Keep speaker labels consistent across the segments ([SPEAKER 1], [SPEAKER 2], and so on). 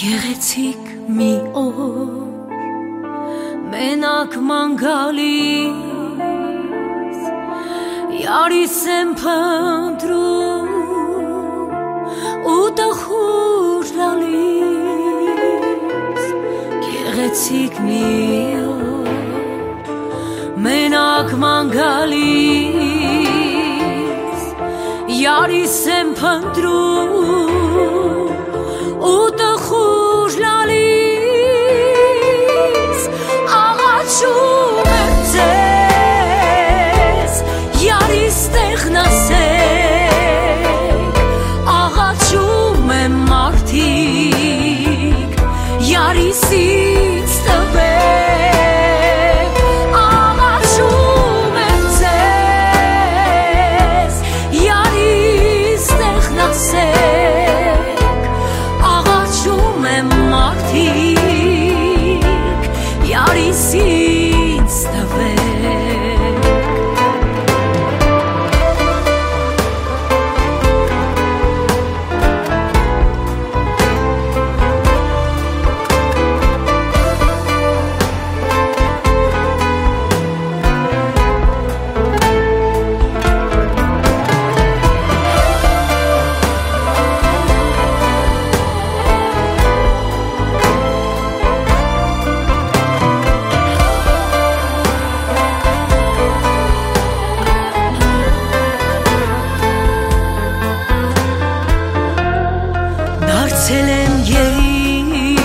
[SPEAKER 1] Գեղեցիկ մի օր մենակ ման գալիս Յարիս եմ փնտրում ու տխուր լալիս Գեղեցիկ մի օր մենակ ման գալիս Յարիս եմ փնտրում ու տխուր լալիս Աղաչում եմ ձեզ Յարիս տեղն ասեք Աղաչում եմ մարդիկ Յարիսից տվեք Աղաչում եմ ձեզ Յարիս տեղն ասեք Յարիսից տվեք Դարձել եմ գերի,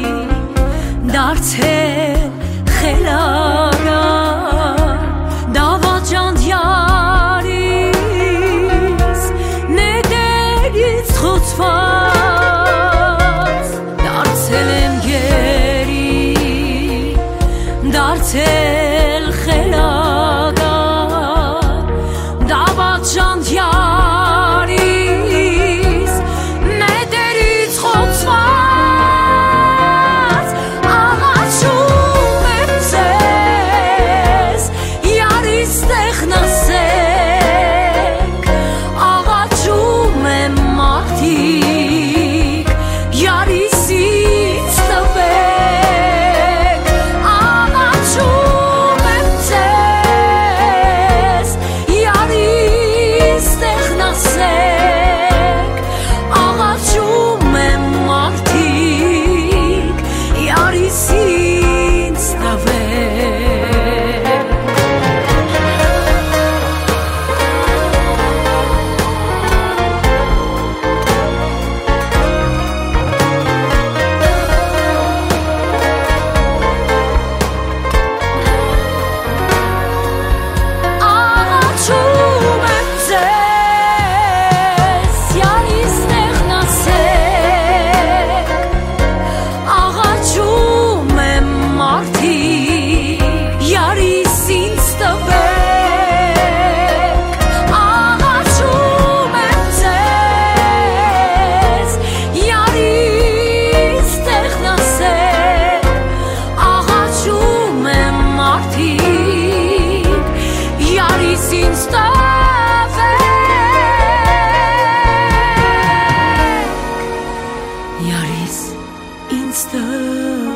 [SPEAKER 1] դարձել խելագա, դավաճանդ յարիս, նետերից խոցված Դարձել եմ գերի, դարձել խելագա, դավաճանդ յարիս Յարիս ինձ տվեք